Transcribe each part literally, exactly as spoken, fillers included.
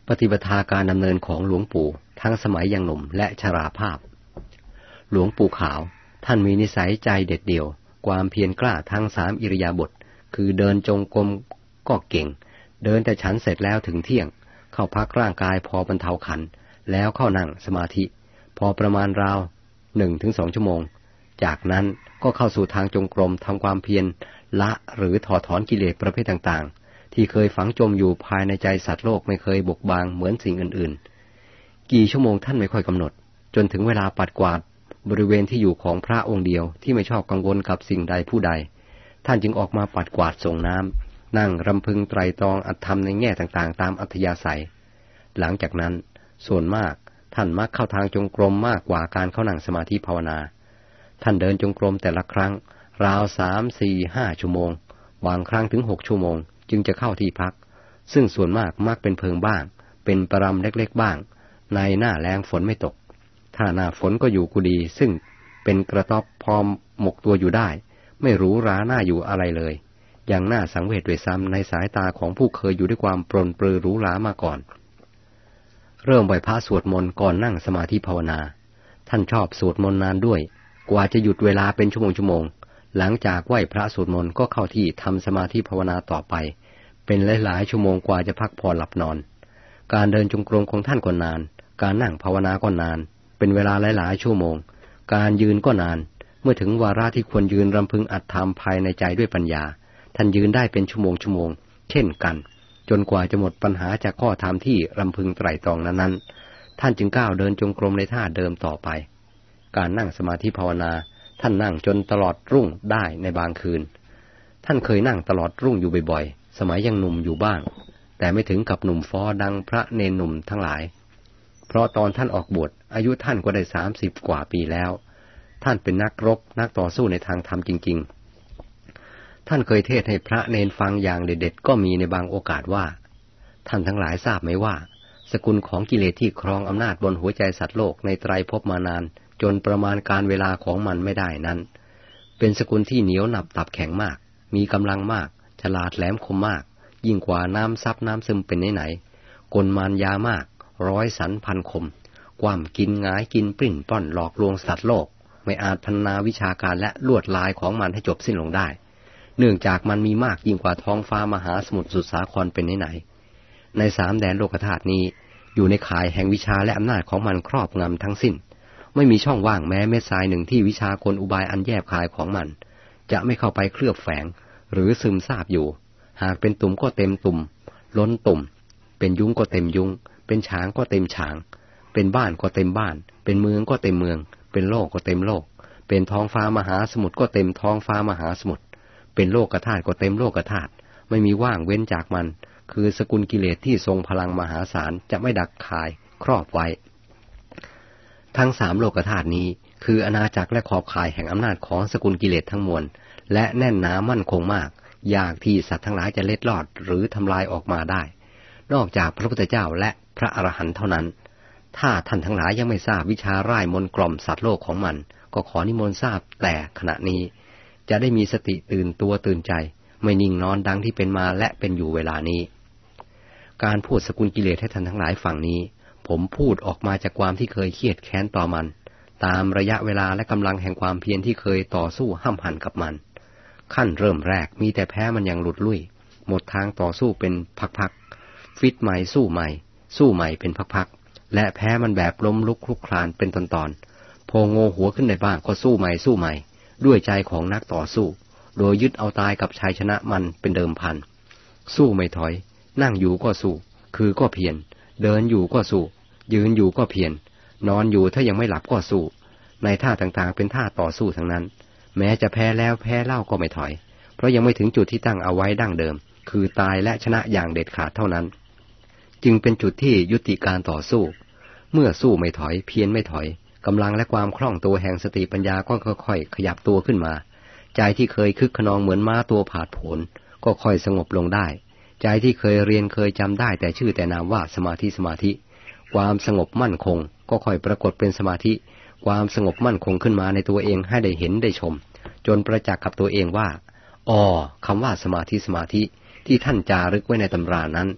ปฏิปทาการดำเนินของหลวงปู่ทั้งสมัยยังหนุ่มและชราภาพหลวงปู่ขาวท่านมีนิสัยใจเด็ดเดี่ยวความเพียรกล้าทั้งสามอิริยาบถคือเดินจงกรมก็เก่งเดินแต่ฉันเสร็จแล้วถึงเที่ยงเข้าพักร่างกายพอบรรเทาขันแล้วเข้านั่งสมาธิพอประมาณราวหนึ่งถึงสองชั่วโมงจากนั้นก็เข้าสู่ทางจงกรมทำความเพียรละหรือถอดถอนกิเลสประเภทต่างๆที่เคยฝังจมอยู่ภายในใจสัตว์โลกไม่เคยบกบางเหมือนสิ่งอื่นๆกี่ชั่วโมงท่านไม่ค่อยกำหนดจนถึงเวลาปัดกวาดบริเวณที่อยู่ของพระองค์เดียวที่ไม่ชอบกังวลกับสิ่งใดผู้ใดท่านจึงออกมาปัดกวาดส่งน้ำนั่งรำพึงไตรตรองอัตธรรมในแง่ต่างๆตามอัธยาศัยหลังจากนั้นส่วนมากท่านมักเข้าทางจงกรมมากกว่าการเข้านั่งสมาธิภาวนาท่านเดินจงกรมแต่ละครั้งราวสามสี่ห้าชั่วโมงบางครั้งถึงหกชั่วโมงจึงจะเข้าที่พักซึ่งส่วนมากมักเป็นเพิงบ้างเป็นปรำเล็กๆบ้างในหน้าแล้งฝนไม่ตกถ้าหน้าฝนก็อยู่กุฏิซึ่งเป็นกระต๊อบพอหมกตัวอยู่ได้ไม่หรูหราหน้าอยู่อะไรเลยอย่างน่าสังเวชด้วยซ้ำในสายตาของผู้เคยอยู่ด้วยความปรนปรือหรูหรามาก่อนเริ่มไหว้พระสวดมนต์ก่อนนั่งสมาธิภาวนาท่านชอบสวดมนต์นานด้วยกว่าจะหยุดเวลาเป็นชั่วโมงชั่วโมงหลังจากไหว้พระสวดมนต์ก็เข้าที่ทำสมาธิภาวนาต่อไปเป็นหลายๆชั่วโมงกว่าจะพักผ่อนหลับนอนการเดินจงกรมของท่านก็นานการนั่งภาวนาก็นานเป็นเวลาหลายๆชั่วโมงการยืนก็นานเมื่อถึงวาระที่ควรยืนรำพึงอัตธรรมภายในใจด้วยปัญญาท่านยืนได้เป็นชั่วโมงชั่วโมงเช่นกันจนกว่าจะหมดปัญหาจากข้อธรรมที่รำพึงไตร่ตรองนั้นๆท่านจึงก้าวเดินจงกรมในท่าเดิมต่อไปการนั่งสมาธิภาวนาท่านนั่งจนตลอดรุ่งได้ในบางคืนท่านเคยนั่งตลอดรุ่งอยู่บ่อยๆสมัยยังหนุ่มอยู่บ้างแต่ไม่ถึงกับหนุ่มฟ้อดังพระเนรหนุ่มทั้งหลายเพราะตอนท่านออกบวชอายุท่านก็ได้สามสิบกว่าปีแล้วท่านเป็นนักรบนักต่อสู้ในทางธรรมจริงๆท่านเคยเทศให้พระเนรฟังอย่างเด็ดๆก็มีในบางโอกาสว่าท่านทั้งหลายทราบไหมว่าสกุลของกิเลสที่ครองอำนาจบนหัวใจสัตว์โลกในไตรภพมานานจนประมาณการเวลาของมันไม่ได้นั้นเป็นสกุลที่เหนียวหนับตับแข็งมากมีกำลังมากฉลาดแหลมคมมากยิ่งกว่าน้ำซับน้ำซึมเป็นไหนๆกลมารยามากร้อยสันพันคมกว่ำกินงายกินปริ้นป้อนหลอกลวงสัตว์โลกไม่อาจพรรณนาวิชาการและลวดลายของมันให้จบสิ้นลงได้เนื่องจากมันมีมากยิ่งกว่าท้องฟ้ามหาสมุทรสุดสาครเป็นไหนๆในสามแดนโลกธาตุนี้อยู่ในข่ายแห่งวิชาและอำนาจของมันครอบงำทั้งสิ้นไม่มีช่องว่างแม้เม็ดทรายหนึ่งที่วิชากลอุบายอันแยบคายของมันจะไม่เข้าไปเคลือบแฝงหรือซึมซาบอยู่หากเป็นตุ่มก็เต็มตุ่มล้นตุ่มเป็นยุ้งก็เต็มยุ้งเป็นฉางก็เต็มฉางเป็นบ้านก็เต็มบ้านเป็นเมืองก็เต็มเมืองเป็นโลกก็เต็มโลกเป็นท้องฟ้ามหาสมุทรก็เต็มท้องฟ้ามหาสมุทรเป็นโลกธาตุก็เต็มโลกธาตุไม่มีว่างเว้นจากมันคือสกุลกิเลสที่ทรงพลังมหาศาลจะไม่ดักคายครอบไว้ทั้งสามโลกธาตุนี้คืออาณาจักรและขอบข่ายแห่งอำนาจของสกุลกิเลสทั้งมวลและแน่นหนามั่นคงมากยากที่สัตว์ทั้งหลายจะเล็ดลอดหรือทำลายออกมาได้นอกจากพระพุทธเจ้าและพระอรหันต์เท่านั้นถ้าท่านทั้งหลายยังไม่ทราบวิชาร่ายมนต์กล่อมสัตว์โลกของมันก็ขอนิมนต์ทราบแต่ขณะนี้จะได้มีสติตื่นตัวตื่นใจไม่นิ่งนอนดังที่เป็นมาและเป็นอยู่เวลานี้การพูดสกุลกิเลสให้ท่านทั้งหลายฟังนี้ผมพูดออกมาจากความที่เคยเครียดแค้นต่อมันตามระยะเวลาและกำลังแห่งความเพียรที่เคยต่อสู้ห้ำหั่นกับมันขั้นเริ่มแรกมีแต่แพ้มันอย่างหลุดลุ่ยหมดทางต่อสู้เป็นพักๆฟิตใหม่สู้ใหม่สู้ใหม่เป็นพักๆและแพ้มันแบบล้มลุกคลุกคลานเป็นตอนๆพอโง่หัวขึ้นในบ้างก็สู้ใหม่สู้ใหม่ด้วยใจของนักต่อสู้โดยยึดเอาตายกับชัยชนะมันเป็นเดิมพันสู้ไม่ถอยนั่งอยู่ก็สู้คือก็เพียรเดินอยู่ก็สู้ยืนอยู่ก็เพียรนอนอยู่ถ้ายังไม่หลับก็สู้ในท่าต่างๆเป็นท่าต่อสู้ทั้งนั้นแม้จะแพ้แล้วแพ้เล่าก็ไม่ถอยเพราะยังไม่ถึงจุดที่ตั้งเอาไว้ดั้งเดิมคือตายและชนะอย่างเด็ดขาดเท่านั้นจึงเป็นจุดที่ยุติการต่อสู้เมื่อสู้ไม่ถอยเพียรไม่ถอยกำลังและความคล่องตัวแห่งสติปัญญาก็ค่อยๆขยับตัวขึ้นมาใจที่เคยคึกขนองเหมือนม้าตัวผาดโผนก็ค่อยสงบลงได้ใจที่เคยเรียนเคยจำได้แต่ชื่อแต่นามว่าสมาธิสมาธิความสงบมั่นคงก็ค่อยปรากฏเป็นสมาธิความสงบมั่นคงขึ้นมาในตัวเองให้ได้เห็นได้ชมจนประจักษ์กับตัวเองว่าอ๋อคำว่าสมาธิสมาธิที่ท่านจารึกไว้ในตำรานั้น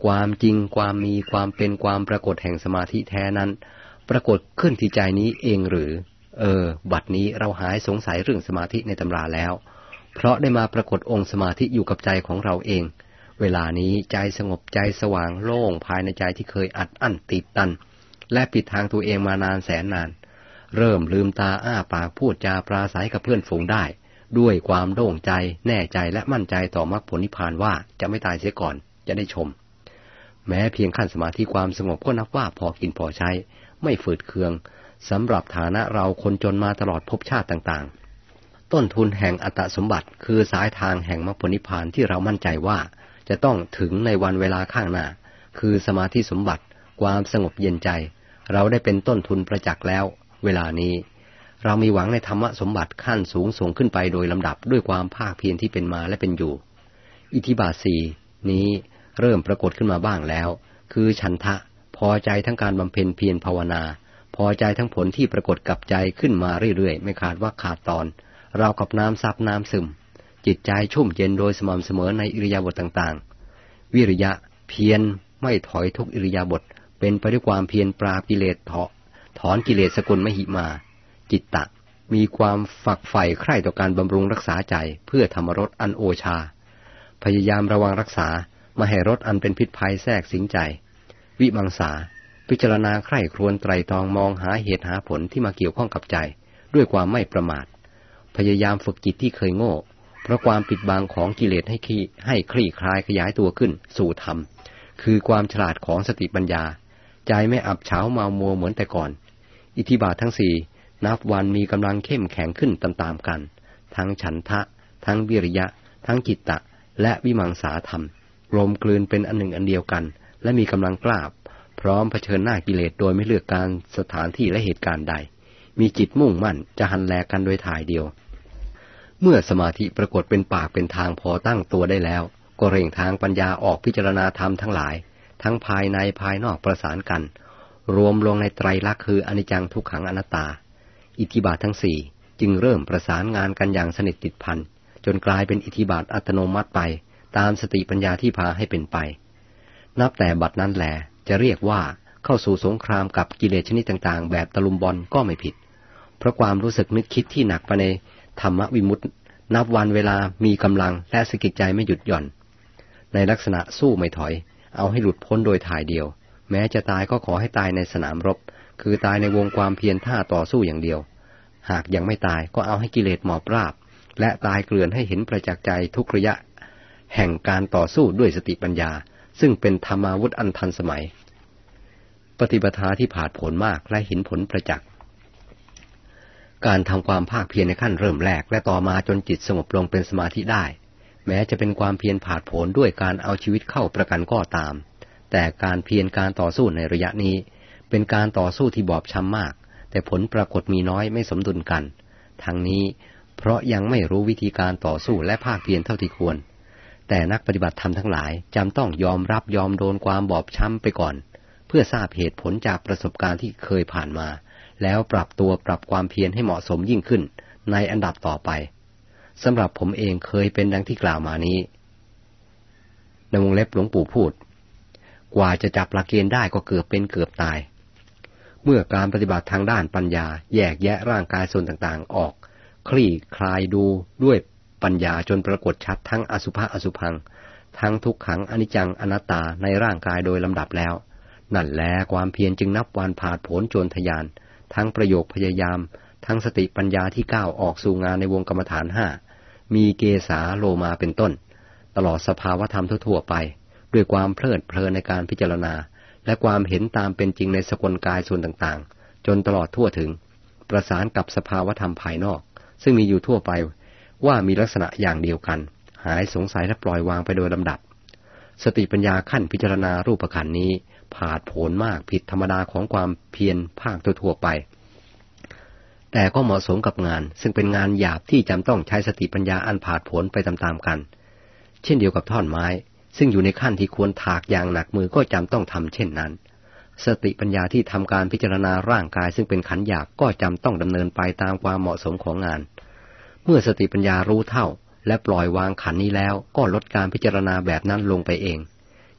ความจริงความมีความเป็นความปรากฏแห่งสมาธิแท้นั้นปรากฏขึ้นที่ใจนี้เองหรือเออบัดนี้เราหายสงสัยเรื่องสมาธิในตำราแล้วเพราะได้มาปรากฏองค์สมาธิอยู่กับใจของเราเองเวลานี้ใจสงบใจสว่างโล่งภายในใจที่เคยอัดอั้นติดตันและปิดทางตัวเองมานานแสนนานเริ่มลืมตาอ้าปากพูดจาปราศัยกับเพื่อนฝูงได้ด้วยความโล่งใจแน่ใจและมั่นใจต่อมรรคผลนิพพานว่าจะไม่ตายเสียก่อนจะได้ชมแม้เพียงขั้นสมาธิความสงบก็นับว่าพอกินพอใช้ไม่ฝืดเคืองสำหรับฐานะเราคนจนมาตลอดภพชาติต่างๆต้นทุนแห่งอัตตสมบัติคือสายทางแห่งมรรคผลนิพพานที่เรามั่นใจว่าจะต้องถึงในวันเวลาข้างหน้าคือสมาธิสมบัติความสงบเย็นใจเราได้เป็นต้นทุนประจักษ์แล้วเวลานี้เรามีหวังในธรรมสมบัติขั้นสูงส่งขึ้นไปโดยลำดับด้วยความภาคเพียรที่เป็นมาและเป็นอยู่อิทธิบาทสี่นี้เริ่มปรากฏขึ้นมาบ้างแล้วคือฉันทะพอใจทั้งการบำเพ็ญเพียรภาวนาพอใจทั้งผลที่ปรากฏกับใจขึ้นมาเรื่อยๆไม่ขาดว่าขาดตอนราวกับน้ำซับน้ำซึมจิตใจชุ่มเย็นโดยสม่ำเสมอในอิริยาบถต่างๆวิริยะเพียรไม่ถอยทุกอิริยาบถเป็นไปด้วยความเพียรปราบกิเลสเถาะถอนกิเลสสกุลมหิมาจิตตะมีความฝักใฝ่ใคร่ต่อการบำรุงรักษาใจเพื่อธรรมรสอันโอชาพยายามระวังรักษาไม่ให้รสอันเป็นพิษภัยแทรกสิงใจวิมังสาพิจารณาใคร่ครวญไตร่ตรองมองหาเหตุหาผลที่มาเกี่ยวข้องกับใจด้วยความไม่ประมาทพยายามฝึกจิตที่เคยโง่เพราะความปิดบังของกิเลสให้ขี้ให้คลี่คลายขยายตัวขึ้นสู่ธรรมคือความฉลาดของสติปัญญาใจไม่อับเฉาเมามัวเหมือนแต่ก่อนอิทธิบาททั้งสี่นับวันมีกำลังเข้มแข็งขึ้นตามๆกันทั้งฉันทะทั้งวิริยะทั้งจิตตะและวิมังสาธรรมรวมกลืนเป็นอันหนึ่งอันเดียวกันและมีกำลังกล้าพร้อมเผชิญหน้ากิเลสโดยไม่เลือกการสถานที่และเหตุการณ์ใดมีจิตมุ่งมั่นจะหันแลกันโดยถ่ายเดียวเมื่อสมาธิปรากฏเป็นปากเป็นทางพอตั้งตัวได้แล้วก็เร่งทางปัญญาออกพิจารณาธรรมทั้งหลายทั้งภายในภายนอกประสานกันรวมลงในไตรลักษณ์คืออนิจจังทุกขังอนัตตาอิทธิบาททั้งสี่จึงเริ่มประสานงานกันอย่างสนิทติดพันจนกลายเป็นอิทธิบาทอัตโนมัติไปตามสติปัญญาที่พาให้เป็นไปนับแต่บัดนั้นแลจะเรียกว่าเข้าสู่สงครามกับกิเลสชนิดต่างๆแบบตะลุมบอลก็ไม่ผิดเพราะความรู้สึกนึกคิดที่หนักไปในธรรมวิมุตตินับวันเวลามีกำลังและสะกิดใจไม่หยุดหย่อนในลักษณะสู้ไม่ถอยเอาให้หลุดพ้นโดยถ่ายเดียวแม้จะตายก็ขอให้ตายในสนามรบคือตายในวงความเพียรท่าต่อสู้อย่างเดียวหากยังไม่ตายก็เอาให้กิเลสหมอบราบและตายเกลื่อนให้เห็นประจักษ์ใจทุกระยะแห่งการต่อสู้ด้วยสติปัญญาซึ่งเป็นธรรมาวุธอันทันสมัยปฏิปทาที่ผาดผลมากและเห็นผลประจักษ์การทำความภาคเพียรในขั้นเริ่มแรกและต่อมาจนจิตสงบลงเป็นสมาธิได้แม้จะเป็นความเพียรผาดผลด้วยการเอาชีวิตเข้าประกันก็ตามแต่การเพียรการต่อสู้ในระยะนี้เป็นการต่อสู้ที่บอบช้ำมากแต่ผลปรากฏมีน้อยไม่สมดุลกันทั้งนี้เพราะยังไม่รู้วิธีการต่อสู้และภาคเพียรเท่าที่ควรแต่นักปฏิบัติธรรมทั้งหลายจำต้องยอมรับยอมโดนความบอบช้ำไปก่อนเพื่อทราบเหตุผลจากประสบการณ์ที่เคยผ่านมาแล้วปรับตัวปรับความเพียรให้เหมาะสมยิ่งขึ้นในอันดับต่อไปสำหรับผมเองเคยเป็นดังที่กล่าวมานี้ในวงเล็บหลวงปู่พูดกว่าจะจับหลักเกณฑ์ได้ก็เกือบเป็นเกือบตายเมื่อการปฏิบัติทางด้านปัญญาแยกแยะร่างกายส่วนต่างๆออกคลี่คลายดูด้วยปัญญาจนปรากฏชัดทั้งอสุภะอสุภังทั้งทุกขังอนิจจังอนัตตาในร่างกายโดยลำดับแล้วนั่นแลความเพียรจึงนับวันผาดโผนโจรทยานทั้งประโยคพยายามทั้งสติปัญญาที่ก้าวออกสู่งานในวงกรรมฐานห้ามีเกสาโลมาเป็นต้นตลอดสภาวธรรมทั่วๆไปด้วยความเพลิดเพลินในการพิจารณาและความเห็นตามเป็นจริงในสกลกายส่วนต่างๆจนตลอดทั่วถึงประสานกับสภาวธรรมภายนอกซึ่งมีอยู่ทั่วไปว่ามีลักษณะอย่างเดียวกันหายสงสัยและปล่อยวางไปโดยลำดับสติปัญญาขั้นพิจารณารูปขันธ์นี้ผาดโผนมากผิดธรรมดาของความเพียรภาคทั่วๆไปแต่ก็เหมาะสมกับงานซึ่งเป็นงานหยาบที่จำต้องใช้สติปัญญาอันผาดโผนไปตามๆกันเช่นเดียวกับท่อนไม้ซึ่งอยู่ในขั้นที่ควรถากอย่างหนักมือก็จำต้องทำเช่นนั้นสติปัญญาที่ทำการพิจารณาร่างกายซึ่งเป็นขันธ์หยาบก็จำต้องดำเนินไปตามความเหมาะสมของงานเมื่อสติปัญญารู้เท่าและปล่อยวางขันธ์นี้แล้วก็ลดการพิจารณาแบบนั้นลงไปเอง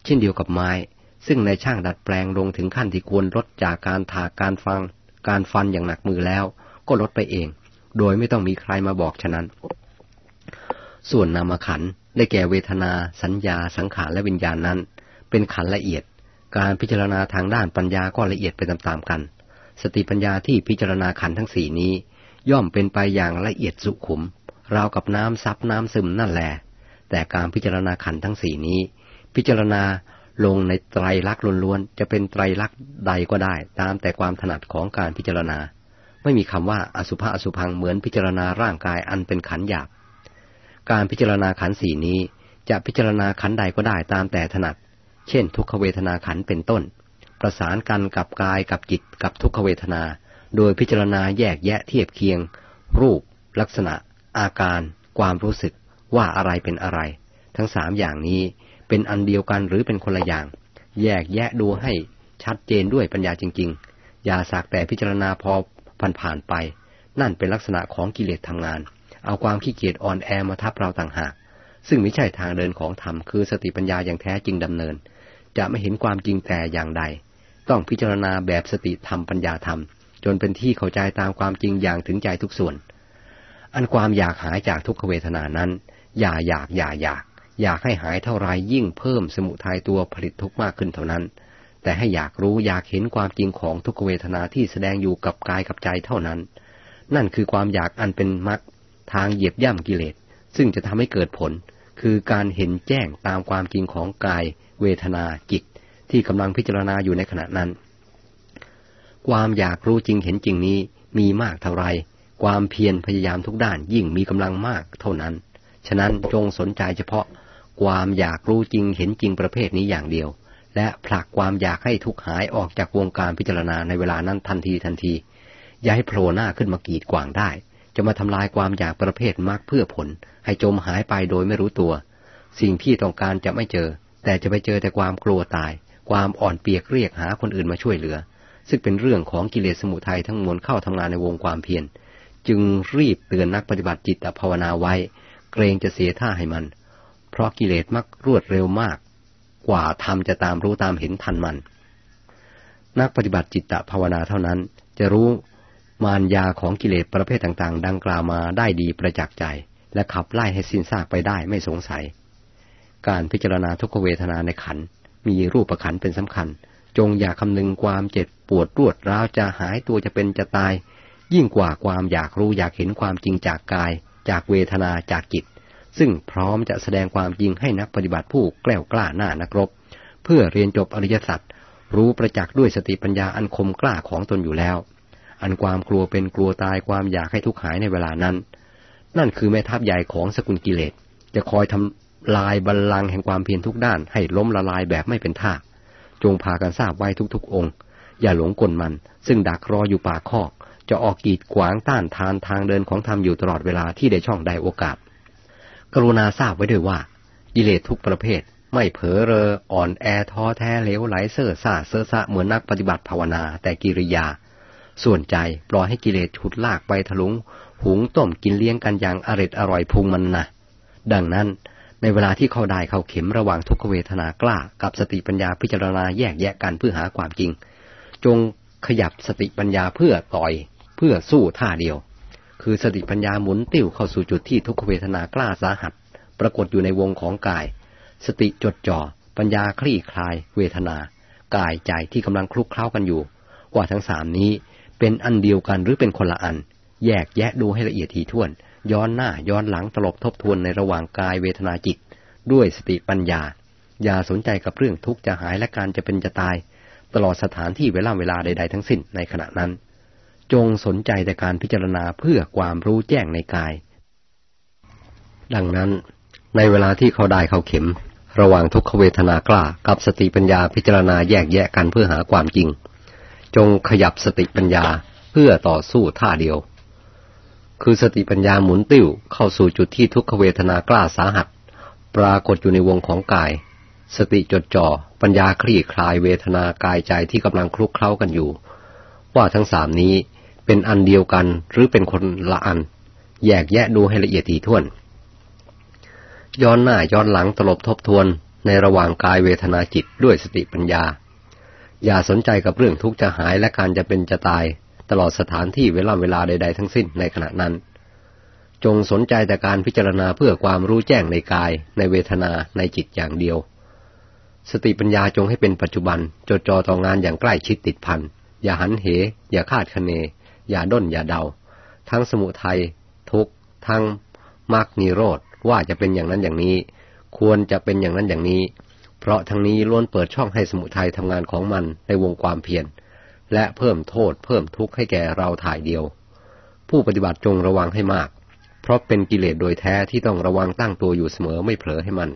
เช่นเดียวกับไม้ซึ่งในช่างดัดแปลงลงถึงขั้นที่ควรลดจากการถากการฟังการฟันอย่างหนักมือแล้วก็ลดไปเองโดยไม่ต้องมีใครมาบอกฉะนั้นส่วนนามขันธ์ได้แก่เวทนาสัญญาสังขารและวิญญาณนั้นเป็นขันธ์ละเอียดการพิจารณาทางด้านปัญญาก็ละเอียดไปตามๆกันสติปัญญาที่พิจารณาขันธ์ทั้งสี่นี้ย่อมเป็นไปอย่างละเอียดสุขุมราวกับน้ำซับน้ำซึมนั่นแหละแต่การพิจารณาขันธ์ทั้งสี่นี้พิจารณาลงในไตรลักษณ์ล้วนๆจะเป็นไตรลักษณ์ใดก็ได้ตามแต่ความถนัดของการพิจารณาไม่มีคำว่าอสุภะอสุภังเหมือนพิจารณาร่างกายอันเป็นขันธ์หยาบการพิจารณาขันธ์สี่นี้จะพิจารณาขันธ์ใดก็ได้ตามแต่ถนัดเช่นทุกขเวทนาขันธ์เป็นต้นประสานกันกับกายกับจิตกับทุกขเวทนาโดยพิจารณาแยกแยะเทียบเคียงรูปลักษณะอาการความรู้สึกว่าอะไรเป็นอะไรทั้งสามอย่างนี้เป็นอันเดียวกันหรือเป็นคนละอย่างแยกแยะดูให้ชัดเจนด้วยปัญญาจริงๆอย่าสักแต่พิจารณาพอผ่านๆไปนั่นเป็นลักษณะของกิเลสทำงานเอาความขี้เกียจอ่อนแอมาทับเราต่างหากซึ่งไม่ใช่ทางเดินของธรรมคือสติปัญญาอย่างแท้จริงดำเนินจะไม่เห็นความจริงแต่อย่างใดต้องพิจารณาแบบสติธรรมปัญญาธรรมจนเป็นที่เข้าใจตามความจริงอย่างถึงใจทุกส่วนอันความอยากหายจากทุกขเวทนานั้นอย่าอยากอย่าอยากอยากให้หายเท่าไรยิ่งเพิ่มสมุทัยตัวผลิตทุกข์มากขึ้นเท่านั้นแต่ให้อยากรู้อยากเห็นความจริงของทุกขเวทนาที่แสดงอยู่กับกายกับใจเท่านั้นนั่นคือความอยากอันเป็นมรรคทางเหยียบย่ำกิเลสซึ่งจะทำให้เกิดผลคือการเห็นแจ้งตามความจริงของกายเวทนาจิตที่กำลังพิจารณาอยู่ในขณะนั้นความอยากรู้จริงเห็นจริงนี้มีมากเท่าไรความเพียรพยายามทุกด้านยิ่งมีกำลังมากเท่านั้นฉะนั้นจงสนใจเฉพาะความอยากรู้จริงเห็นจริงประเภทนี้อย่างเดียวและผลักความอยากให้ทุกข์หายออกจากวงการพิจารณาในเวลานั้นทันทีทันทีอย่าให้โผล่หน้าขึ้นมากีดขวางได้จะมาทำลายความอยากประเภทมรรคเพื่อผลให้จมหายไปโดยไม่รู้ตัวสิ่งที่ต้องการจะไม่เจอแต่จะไปเจอแต่ความกลัวตายความอ่อนเปียกเรียกหาคนอื่นมาช่วยเหลือซึ่งเป็นเรื่องของกิเลสสมุทัยทั้งมวลเข้าทำงานในวงความเพียรจึงรีบเตือนนักปฏิบัติจิตภาวนาไว้เกรงจะเสียท่าให้มันเพราะกิเลสมักรวดเร็วมากกว่าธรรมจะตามรู้ตามเห็นทันมันนักปฏิบัติจิตภาวนาเท่านั้นจะรู้มารยาของกิเลสประเภทต่างๆดังกล่าวมาได้ดีประจักษ์ใจและขับไล่ให้สิ้นซากไปได้ไม่สงสัยการพิจารณาทุกขเวทนาในขันธ์มีรูปขันธ์เป็นสำคัญจงอย่าคำนึงความเจ็บปวดรวดร้าวจะหายตัวจะเป็นจะตายยิ่งกว่าความอยากรู้อยากเห็นความจริงจากกายจากเวทนาจากจิตซึ่งพร้อมจะแสดงความจริงให้นักปฏิบัติผู้แกล้วกล้าหน้านักรบเพื่อเรียนจบอริยสัจรู้ประจักษ์ด้วยสติปัญญาอันคมกล้าของตนอยู่แล้วอันความกลัวเป็นกลัวตายความอยากให้ทุกข์หายในเวลานั้นนั่นคือแม่ทัพใหญ่ของสกุลกิเลสจะคอยทำลายบัลลังก์แห่งความเพียรทุกด้านให้ล้มละลายแบบไม่เป็นท่าจงพากันทราบไว้ทุกๆองค์อย่าหลงกลมันซึ่งดักรออยู่ปากคอกจะออกกีดขวางต้านทานทางเดินของธรรมอยู่ตลอดเวลาที่ได้ช่องได้โอกาสกรุณาทราบไว้ด้วยว่ากิเลสทุกประเภทไม่เผลอเรออ่อนแอท้อแท้เหลวไหลเซ่อซ่าเซ่อซะเหมือนนักปฏิบัติภาวนาแต่กิริยาส่วนใจปล่อยให้กิเลสฉุดลากไปถลุงหุงต้มกินเลี้ยงกันอย่างอร็ดอร่อยพุงมันนะดังนั้นในเวลาที่เข้าได้เข้าเข็มระหว่างทุกขเวทนากล้ากับสติปัญญาพิจารณาแยกแยะกันเพื่อหาความจริงจงขยับสติปัญญาเพื่อต่อยเพื่อสู้ท่าเดียวคือสติปัญญาหมุนติ้วเข้าสู่จุดที่ทุกขเวทนากล้าสาหัสปรากฏอยู่ในวงของกายสติจดจ่อปัญญาคลี่คลายเวทนากายใจที่กำลังคลุกเคล้ากันอยู่ว่าทั้งสามนี้เป็นอันเดียวกันหรือเป็นคนละอันแยกแยะดูให้ละเอียดถี่ถ้วนย้อนหน้าย้อนหลังตลบทบทวนในระหว่างกายเวทนาจิตด้วยสติปัญญาอย่าสนใจกับเรื่องทุกข์จะหายและการจะเป็นจะตายตลอดสถานที่เวลาเวลาใดๆทั้งสิ้นในขณะนั้นจงสนใจแต่การพิจารณาเพื่อความรู้แจ้งในกายดังนั้นในเวลาที่เขาได้เข้าเข็มระหว่างทุกขเวทนากล้ากับสติปัญญาพิจารณาแยกแยะกันเพื่อหาความจริงจงขยับสติปัญญาเพื่อต่อสู้ท่าเดียวคือสติปัญญาหมุนติ้วเข้าสู่จุดที่ทุกขเวทนากล้าสาหัสปรากฏอยู่ในวงของกายสติจดจ่อปัญญาคลี่คลายเวทนากายใจที่กำลังคลุกเคล้ากันอยู่ว่าทั้งสามนี้เป็นอันเดียวกันหรือเป็นคนละอันแยกแยะดูให้ละเอียดถี่ถ้วนย้อนหน้าย้อนหลังตลบทบทวนในระหว่างกายเวทนาจิตด้วยสติปัญญาอย่าสนใจกับเรื่องทุกข์จะหายและการจะเป็นจะตายตลอดสถานที่เวลาเวลาใดๆทั้งสิ้นในขณะนั้นจงสนใจแต่การพิจารณาเพื่อความรู้แจ้งในกายในเวทนาในจิตอย่างเดียวสติปัญญาจงให้เป็นปัจจุบันจดจ่อต่องานอย่างใกล้ชิดติดพันอย่าหันเหอย่าคาดคะเนอย่าด้นอย่าเดาทั้งสมุทัยทุกข์ทั้งมรรคนิโรธว่าจะเป็นอย่างนั้นอย่างนี้ควรจะเป็นอย่างนั้นอย่างนี้เพราะทั้งนี้ล้วนเปิดช่องให้สมุทัยทำงานของมันในวงความเพียรและเพิ่มโทษเพิ่มทุกข์ให้แก่เราถ่ายเดียวผู้ปฏิบัติจงระวังให้มากเพราะเป็นกิเลสโดยแท้ที่ต้องระวังตั้งตัวอยู่เสมอไม่เผลอให้มัน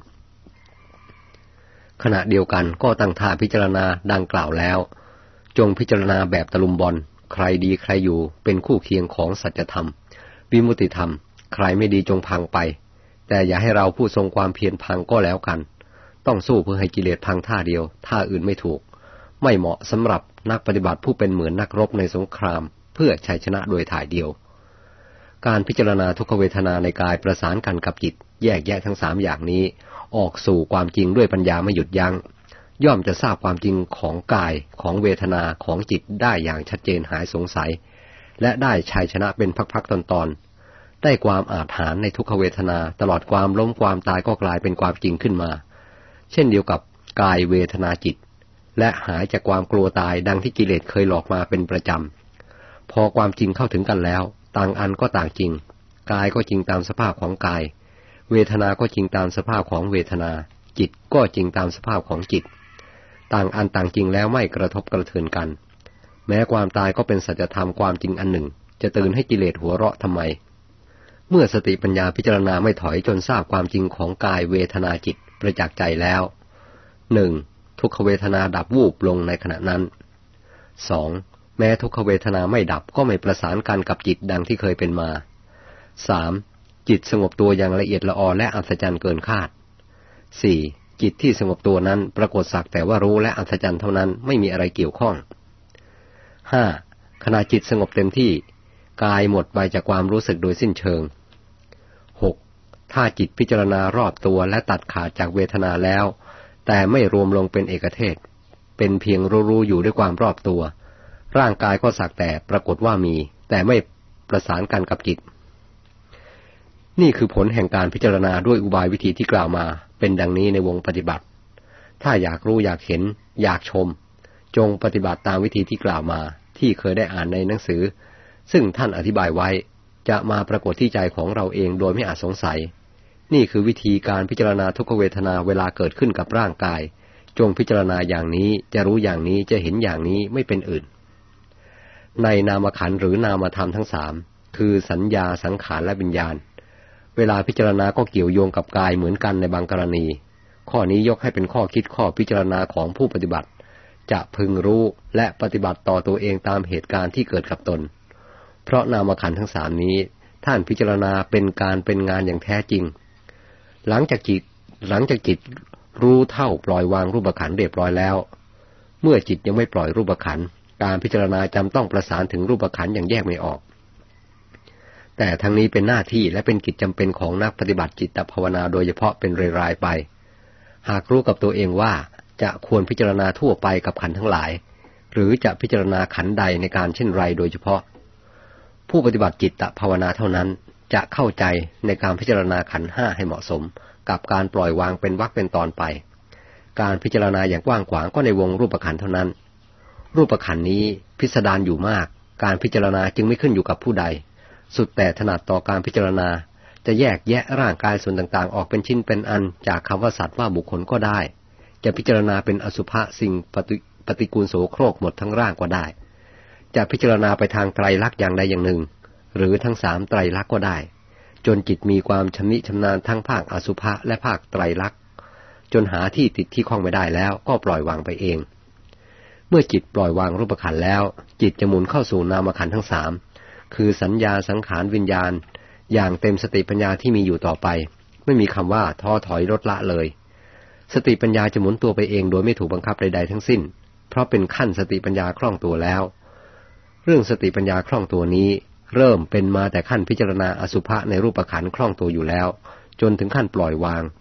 ขณะเดียวกันก็ตั้งท่าพิจารณาดังกล่าวแล้วจงพิจารณาแบบตะลุมบอลใครดีใครอยู่เป็นคู่เคียงของสัจธรรมวิมุตติธรรมใครไม่ดีจงพังไปแต่อย่าให้เราผู้ทรงความเพียรพังก็แล้วกันต้องสู้เพื่อให้กิเลสพังท่าเดียวท่าอื่นไม่ถูกไม่เหมาะสำหรับนักปฏิบัติผู้เป็นเหมือนนักรบในสงครามเพื่อชัยชนะโดยถ่ายเดียวการพิจารณาทุกขเวทนาในกายประสานกันกับจิตแยกแยะทั้งสามอย่างนี้ออกสู่ความจริงด้วยปัญญาไม่หยุดยั้งย่อมจะทราบความจริงของกายของเวทนาของจิตได้อย่างชัดเจนหายสงสัยและได้ชัยชนะเป็นพักๆตอนๆได้ความอาจหาญในทุกขเวทนาตลอดความล้มความตายก็กลายเป็นความจริงขึ้นมาเช่นเดียวกับกายเวทนาจิตและหายจากความกลัวตายดังที่กิเลสเคยหลอกมาเป็นประจำพอความจริงเข้าถึงกันแล้วต่างอันก็ต่างจริงกายก็จริงตามสภาพของกายเวทนาก็จริงตามสภาพของเวทนาจิตก็จริงตามสภาพของจิตต่างอันต่างจริงแล้วไม่กระทบกระเทือนกันแม้ความตายก็เป็นสัจธรรมความจริงอันหนึ่งจะตื่นให้กิเลสหัวเราะทำไมเมื่อสติปัญญาพิจารณาไม่ถอยจนทราบความจริงของกายเวทนาจิตประจักษ์ใจแล้วหนึ่งทุกขเวทนาดับวูบลงในขณะนั้นสองแม้ทุกขเวทนาไม่ดับก็ไม่ประสานกันกับจิตดังที่เคยเป็นมาสามจิตสงบตัวอย่างละเอียดละออและอัศจรรย์เกินคาดสี่จิตที่สงบตัวนั้นปรากฏสักแต่ว่ารู้และอัศจรรย์เท่านั้นไม่มีอะไรเกี่ยวข้องห้าขณะจิตสงบเต็มที่กายหมดไปจากความรู้สึกโดยสิ้นเชิงหกถ้าจิตพิจารณารอบตัวและตัดขาดจากเวทนาแล้วแต่ไม่รวมลงเป็นเอกเทศเป็นเพียงรู้ๆอยู่ด้วยความรอบตัวร่างกายก็สักแต่ปรากฏว่ามีแต่ไม่ประสานกันกับจิตนี่คือผลแห่งการพิจารณาด้วยอุบายวิธีที่กล่าวมาเป็นดังนี้ในวงปฏิบัติถ้าอยากรู้อยากเห็นอยากชมจงปฏิบัติตามวิธีที่กล่าวมาที่เคยได้อ่านในหนังสือซึ่งท่านอธิบายไว้จะมาปรากฏที่ใจของเราเองโดยไม่อาจสงสัยนี่คือวิธีการพิจารณาทุกขเวทนาเวลาเกิดขึ้นกับร่างกายจงพิจารณาอย่างนี้จะรู้อย่างนี้จะเห็นอย่างนี้ไม่เป็นอื่นในนามขันธ์หรือนามธรรมทั้งสามคือสัญญาสังขารและวิญญาณเวลาพิจารณาก็เกี่ยวโยงกับกายเหมือนกันในบางกรณีข้อนี้ยกให้เป็นข้อคิดข้อพิจารณาของผู้ปฏิบัติจะพึงรู้และปฏิบัติต่อตัวเองตามเหตุการณ์ที่เกิดกับตนเพราะนามขันธ์ทั้งสามนี้ท่านพิจารณาเป็นการเป็นงานอย่างแท้จริงหลังจากจิตหลังจากจิตรู้เท่าปล่อยวางรูปขันธ์เรียบร้อยแล้วเมื่อจิตยังไม่ปล่อยรูปขันธ์การพิจารณาจำต้องประสานถึงรูปขันธ์อย่างแยกไม่ออกแต่ทั้งนี้เป็นหน้าที่และเป็นกิจจำเป็นของนักปฏิบัติจิตภาวนาโดยเฉพาะเป็นรายๆไปหากรู้กับตัวเองว่าจะควรพิจารณาทั่วไปกับขันธ์ทั้งหลายหรือจะพิจารณาขันธ์ใดในการเช่นไรโดยเฉพาะผู้ปฏิบัติจิตภาวนาเท่านั้นจะเข้าใจในการพิจารณาขันธ์ห้าให้เหมาะสมกับการปล่อยวางเป็นวรรคเป็นตอนไปการพิจารณาอย่างกว้างขวางก็ในวงรูปขันธ์เท่านั้นรูปขันธ์นี้พิสดารอยู่มากการพิจารณาจึงไม่ขึ้นอยู่กับผู้ใดสุดแต่ถนัดต่อการพิจารณาจะแยกแยะร่างกายส่วนต่างๆออกเป็นชิ้นเป็นอันจากคำว่าสัตว์ว่าบุคคลก็ได้จะพิจารณาเป็นอสุภะสิ่งปฏิปฏิกูลโสโครกหมดทั้งร่างก็ได้จะพิจารณาไปทางไตรลักษณ์อย่างใดอย่างหนึ่งหรือทั้งสามไตรลักษณ์ก็ได้จนจิตมีความชำนิชำนาญทั้งภาคอสุภะและภาคไตรลักษณ์จนหาที่ติดที่ข้องไม่ได้แล้วก็ปล่อยวางไปเองเมื่อจิตปล่อยวางรูปขันธ์แล้วจิตจะหมุนเข้าสู่นามขันธ์ทั้งสามคือสัญญาสังขารวิญญาณอย่างเต็มสติปัญญาที่มีอยู่ต่อไปไม่มีคำว่าท้อถอยลดละเลยสติปัญญาจะหมุนตัวไปเองโดยไม่ถูกบังคับใดๆทั้งสิ้นเพราะเป็นขั้นสติปัญญาคล่องตัวแล้วเรื่องสติปัญญาคล่องตัวนี้เริ่มเป็นมาแต่ขั้นพิจารณาอสุภะในรูปขันธ์คล่องตัวอยู่แล้วจนถึงขั้นปล่อยวาง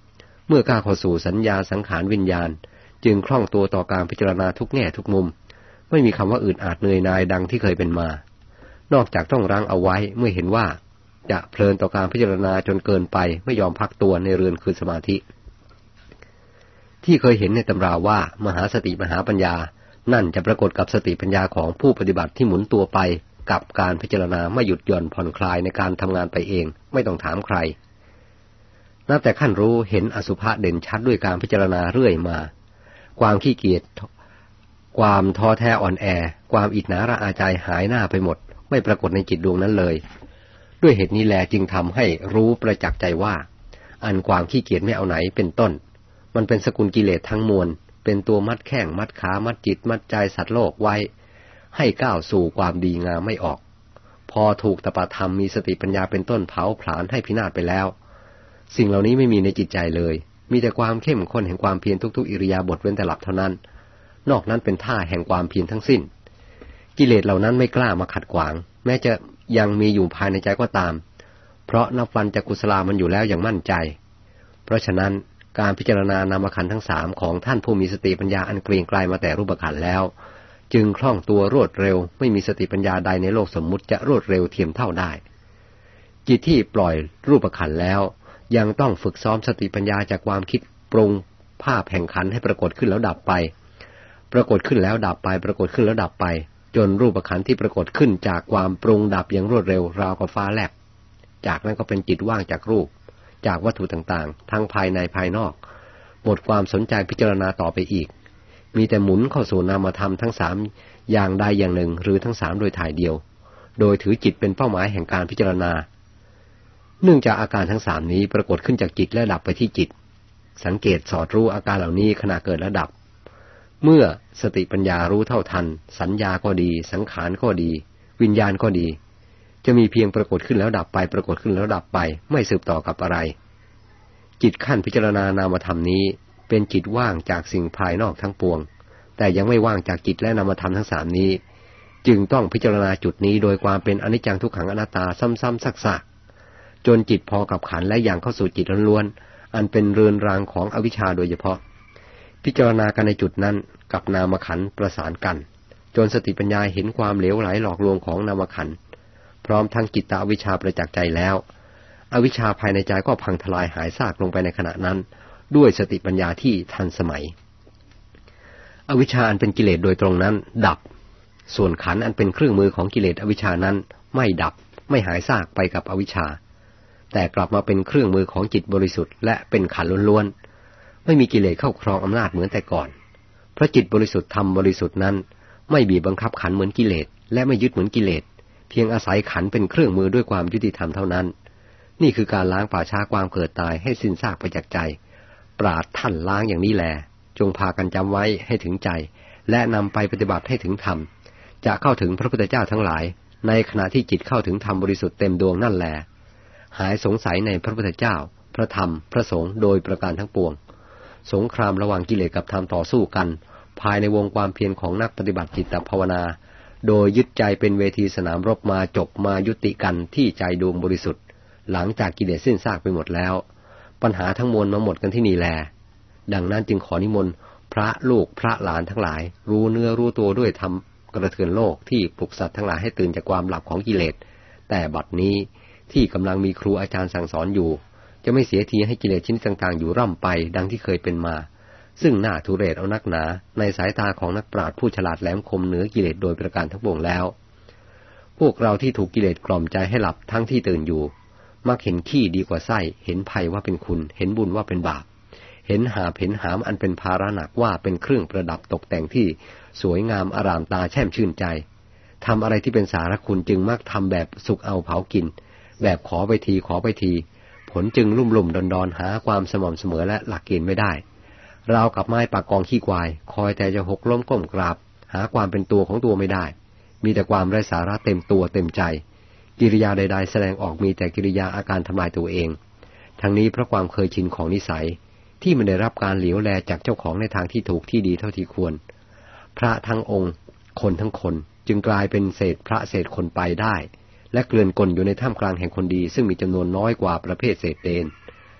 เมื่อก้าวเข้าสู่สัญญาสังขารวิญญาณจึงคล่องตัวต่อการพิจารณาทุกแง่ทุกมุมไม่มีคำว่าอึดอัดเหนื่อยหน่ายดังที่เคยเป็นมานอกจากต้องรั้งเอาไว้เมื่อเห็นว่าจะเพลินต่อการพิจารณาจนเกินไปไม่ยอมพักตัวในเรือนคือสมาธิที่เคยเห็นในตำราว่ามหาสติมหาปัญญานั่นจะปรากฏกับสติปัญญาของผู้ปฏิบัติที่หมุนตัวไปกับการพิจารณาไม่หยุดหย่อนผ่อนคลายในการทำงานไปเองไม่ต้องถามใครนับแต่ขั้นรู้เห็นอสุภะเด่นชัดด้วยการพิจารณาเรื่อยมาความขี้เกียจความท้อแท้อ่อนแอความอิจฉาระอาใจหายหน้าไปหมดไม่ปรากฏในจิตดวงนั้นเลยด้วยเหตุนี้แลจึงทำให้รู้ประจักษ์ใจว่าอันความขี้เกียจไม่เอาไหนเป็นต้นมันเป็นสกุลกิเลสทั้งมวลเป็นตัวมัดแข้งมัดขามัดจิตมัดใจสัตว์โลกไว้ให้ก้าวสู่ความดีงามไม่ออกพอถูกตปะธรรมมีสติปัญญาเป็นต้นเผาผลาญให้พินาศไปแล้วสิ่งเหล่านี้ไม่มีในจิตใจเลยมีแต่ความเข้มข้นแห่งความเพียรทุกๆอิริยาบถเว้นแต่หลับเท่านั้นนอกนั้นเป็นท่าแห่งความเพียรทั้งสิ้นกิเลสเหล่านั้นไม่กล้ามาขัดขวางแม้จะยังมีอยู่ภายในใจก็ตามเพราะนับวันจากกุศลามันอยู่แล้วอย่างมั่นใจเพราะฉะนั้นการพิจารณานามขันธ์ทั้งสามของท่านผู้มีสติปัญญาอันเกรียงไกรมาแต่รูปขันธ์แล้วจึงคล่องตัวรวดเร็วไม่มีสติปัญญาใดในโลกสมมุติจะรวดเร็วเทียมเท่าได้จิตที่ปล่อยรูปขันธ์แล้วยังต้องฝึกซ้อมสติปัญญาจากความคิดปรุงภาพแห่งขันธ์ให้ปรากฏขึ้นแล้วดับไปปรากฏขึ้นแล้วดับไปปรากฏขึ้นแล้วดับไปจนรูปขันธ์ที่ปรากฏขึ้นจากความปรุงดับอย่างรวดเร็วราวกับฟ้าแลบจากนั้นก็เป็นจิตว่างจากรูปจากวัตถุต่างๆทั้งภายในภายนอกหมดความสนใจพิจารณาต่อไปอีกมีแต่หมุนเข้าสู่นามธรรมทั้งสามอย่างใดอย่างหนึ่งหรือทั้งสามโดยถ่ายเดียวโดยถือจิตเป็นเป้าหมายแห่งการพิจารณาเนื่องจากอาการทั้งสามนี้ปรากฏขึ้นจากจิตและดับไปที่จิตสังเกตสอดรู้อาการเหล่านี้ขณะเกิดและดับเมื่อสติปัญญารู้เท่าทันสัญญาก็ดีสังขารก็ดีวิญญาณก็ดีจะมีเพียงปรากฏขึ้นแล้วดับไปปรากฏขึ้นแล้วดับไปไม่สืบต่อกับอะไรจิตขั้นพิจารณานามธรรมนี้เป็นจิตว่างจากสิ่งภายนอกทั้งปวงแต่ยังไม่ว่างจากจิตและนามธรรมทั้งสามนี้จึงต้องพิจารณาจุดนี้โดยความเป็นอนิจจังทุกขังอนัตตาซ้ำๆซักๆจนจิตพอกับขันธ์และอย่างเข้าสู่จิตล้วนๆอันเป็นเรือนรางของอวิชชาโดยเฉพาะพิจารณากันในจุดนั้นกับนามขันธ์ประสานกันจนสติปัญญาเห็นความเหลวไหลหลอกลวงของนามขันธ์พร้อมทั้งจิตตอวิชชาประจักษ์ใจแล้วอวิชชาภายในใจก็พังทลายหายซากลงไปในขณะนั้นด้วยสติปัญญาที่ทันสมัยอวิชชาอันเป็นกิเลสโดยตรงนั้นดับส่วนขันธ์อันเป็นเครื่องมือของกิเลสอวิชชานั้นไม่ดับไม่หายซากไปกับอวิชชาแต่กลับมาเป็นเครื่องมือของจิตบริสุทธิ์และเป็นขันธ์ล้วนๆไม่มีกิเลสเข้าครองอำนาจเหมือนแต่ก่อนเพราะจิตบริสุทธิ์ธรรมบริสุทธิ์นั้นไม่บีบบังคับขันธ์เหมือนกิเลสและไม่ยึดเหมือนกิเลสเพียงอาศัยขันธ์เป็นเครื่องมือด้วยความยุติธรรมเท่านั้นนี่คือการล้างป่าช้าความเกิดตายให้สิ้นซากไปจากใจปราดท่านล้างอย่างนี้แลจงพากันจำไว้ให้ถึงใจและนำไปปฏิบัติให้ถึงธรรมจะเข้าถึงพระพุทธเจ้าทั้งหลายในขณะที่จิตเข้าถึงธรรมบริสุทธิ์เต็มดวงนั่นแลหายสงสัยในพระพุทธเจ้าพระธรรมพระสงฆ์โดยประการทั้งปวงสงครามระหว่างกิเลสกับธรรมต่อสู้กันภายในวงความเพียรของนักปฏิบัติจิตภาวนาโดยยึดใจเป็นเวทีสนามรบมาจบมายุติกันที่ใจดวงบริสุทธิ์หลังจากกิเลสสิ้นซากไปหมดแล้วปัญหาทั้งมวลมาหมดกันที่นี่แลดังนั้นจึงขอนิมนต์พระลูกพระหลานทั้งหลายรู้เนื้อรู้ตัวด้วยธรรมกระเทือนโลกที่ปลุกสัตว์ทั้งหลายให้ตื่นจากความหลับของกิเลสแต่บัดนี้ที่กำลังมีครูอาจารย์สั่งสอนอยู่จะไม่เสียทีให้กิเลสชิ้นต่างๆอยู่ร่ำไปดังที่เคยเป็นมาซึ่งน่าทุเรศเอานักหนาในสายตาของนักปราชญ์ผู้ฉลาดแหลมคมเหนือกิเลสโดยประการทั้งปวงแล้วพวกเราที่ถูกกิเลสกล่อมใจให้หลับทั้งที่ตื่นอยู่มักเห็นขี้ดีกว่าไส้เห็นภัยว่าเป็นคุณเห็นบุญว่าเป็นบาปเห็นหาบเห็นหามอันเป็นภาระหนักว่าเป็นเครื่องประดับตกแต่งที่สวยงามอร่ามตาแช่มชื่นใจทำอะไรที่เป็นสาระคุณจึงมักทำแบบสุกเอาเผากินแบบขอไปทีขอไปทีผลจึงลุ่มลุ่มดอนดอนหาความสม่ำเสมอและหลักเกณฑ์ไม่ได้ราวกับไม้ปากกองขี้ควายคอยแต่จะหกล้มก้มกราบหาความเป็นตัวของตัวไม่ได้มีแต่ความไร้สาระเต็มตัวเต็มใจกิริยาใดๆแสดงออกมีแต่กิริยาอาการทำลายตัวเองทั้งนี้เพราะความเคยชินของนิสัยที่ไม่ได้รับการเหลียวแลจากเจ้าของในทางที่ถูกที่ดีเท่าที่ควรพระทั้งองค์คนทั้งคนจึงกลายเป็นเศษพระเศษคนไปได้และเกลื่อนกลอยู่ในท่ามกลางแห่งคนดีซึ่งมีจำนวนน้อยกว่าประเภทเศษเดน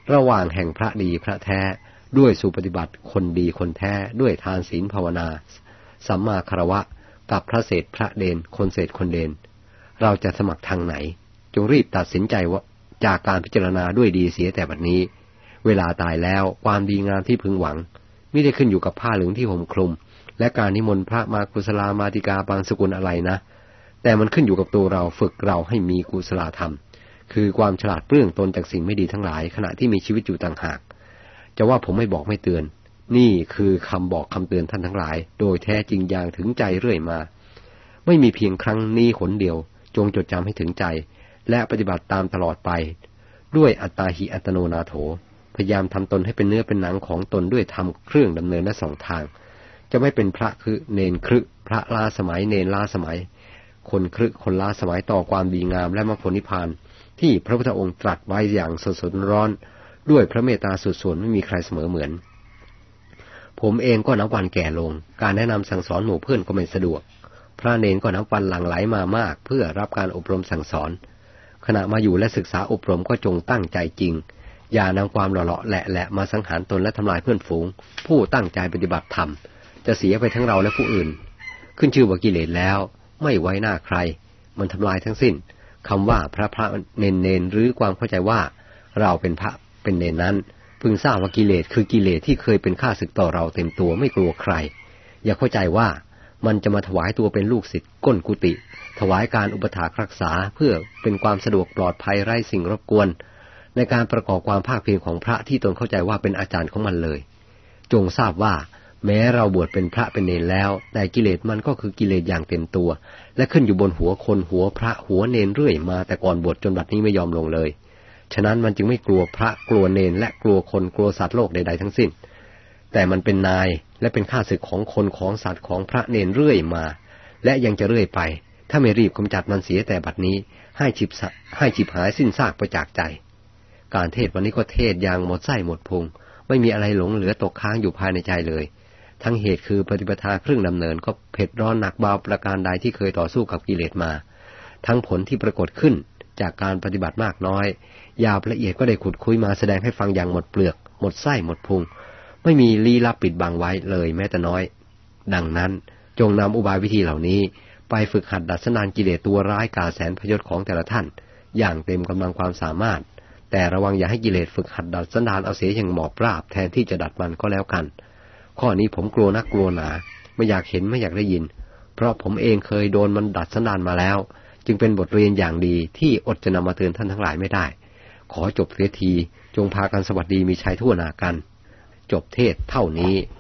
ระหว่างแห่งพระดีพระแท้ด้วยสุปฏิบัติคนดีคนแท้ด้วยทานศีลภาวนาสัมมาคารวะกับพระเศษพระเดนคนเศษคนเดนเราจะสมัครทางไหนจงรีบตัดสินใจว่าจากการพิจารณาด้วยดีเสียแต่บัดนี้เวลาตายแล้วความดีงามที่พึงหวังไม่ได้ขึ้นอยู่กับผ้าเหลืองที่ห่มคลุมและการนิมนต์พระมากุศลามาติกาบางสกุลอะไรนะแต่มันขึ้นอยู่กับตัวเราฝึกเราให้มีกุศลธรรมคือความฉลาดเปลื้องตนจากสิ่งไม่ดีทั้งหลายขณะที่มีชีวิตอยู่ต่างหากจะว่าผมไม่บอกไม่เตือนนี่คือคำบอกคำเตือนท่านทั้งหลายโดยแท้จริงอย่างถึงใจเรื่อยมาไม่มีเพียงครั้งนี้หนเดียวจงจดจำให้ถึงใจและปฏิบัติตามตลอดไปด้วยอัตตาหิอัตโนนาโถพยายามทำตนให้เป็นเนื้อเป็นหนังของตนด้วยธรรมเครื่องดำเนินและสองทางจะไม่เป็นพระคือเนนครึพระล้าสมัยเนนล้าสมัยคนครึคนล้าสมัยต่อความดีงามและมรรคผลนิพพานที่พระพุทธองค์ตรัสไว้อย่างสดสดร้อนด้วยพระเมตตาสุดส่วนไม่มีใครเสมอเหมือนผมเองก็นับวันแก่ลงการแนะนำสั่งสอนหมู่เพื่อนก็ไม่สะดวกพระเนนก็นับวันหลั่งไหลมามากเพื่อรับการอบรมสั่งสอนขณะมาอยู่และศึกษาอบรมก็จงตั้งใจจริงอย่านำความหล่อๆแหละๆมาสังหารตนและทำลายเพื่อนฝูงผู้ตั้งใจปฏิบัติธรรมจะเสียไปทั้งเราและผู้อื่นขึ้นชื่อว่ากิเลสแล้วไม่ไว้หน้าใครมันทำลายทั้งสิ้นคำว่าพระพระเนนเนนหรือความเข้าใจว่าเราเป็นพระเป็นเนนนั้นพึงทราบว่ากิเลสคือกิเลสที่เคยเป็นข้าศึกต่อเราเต็มตัวไม่กลัวใครอย่าเข้าใจว่ามันจะมาถวายตัวเป็นลูกศิษย์ก้นกุฏิถวายการอุปถากรักษาเพื่อเป็นความสะดวกปลอดภัยไร้สิ่งรบกวนในการประกอบความภาคเพียรของพระที่ตนเข้าใจว่าเป็นอาจารย์ของมันเลยจงทราบว่าแม้เราบวชเป็นพระเป็นเนรแล้วแต่กิเลสมันก็คือกิเลสอย่างเต็มตัวและขึ้นอยู่บนหัวคนหัวพระหัวเนรเรื่อยมาแต่ก่อนบวชจนบัดนี้ไม่ยอมลงเลยฉะนั้นมันจึงไม่กลัวพระกลัวเนรและกลัวคนกลัวสัตว์โลกใดๆทั้งสิ้นแต่มันเป็นนายและเป็นข้าศึกของคนของสัตว์ของพระเนรเรื่อยมาและยังจะเรื่อยไปถ้าไม่รีบกำจัดมันเสียแต่บัดนี้ให้ฉิบให้ฉิบหายสิ้นซากไปจากใจการเทศวันนี้ก็เทศอย่างหมดไส้หมดพุงไม่มีอะไรหลงเหลือตกค้างอยู่ภายในใจเลยทั้งเหตุคือปฏิปทาเครื่องดำเนินก็เผ็ดร้อนหนักเบาประการใดที่เคยต่อสู้กับกิเลสมาทั้งผลที่ปรากฏขึ้นจากการปฏิบัติมากน้อยยาวละเอียดก็ได้ขุดคุยมาแสดงให้ฟังอย่างหมดเปลือกหมดไส้หมดพุงไม่มีลี้ลับปิดบังไว้เลยแม้แต่น้อยดังนั้นจงนำอุบายวิธีเหล่านี้ไปฝึกหัดดัดสันดานกิเลสตัวร้ายกาจแสนพยศของแต่ละท่านอย่างเต็มกำลังความสามารถแต่ระวังอย่าให้กิเลสฝึกหัดดัดสันดานเอาเสียอย่างหมอบราบแทนที่จะดัดมันก็แล้วกันข้อนี้ผมกลัวนักกลัวหนาไม่อยากเห็นไม่อยากได้ยินเพราะผมเองเคยโดนมันดัดสันดานมาแล้วจึงเป็นบทเรียนอย่างดีที่อดจะนำมาเตือนท่านทั้งหลายไม่ได้ขอจบเสียทีจงพากันสวัสดีมีชัยทั่วหน้ากันจบเทศเท่านี้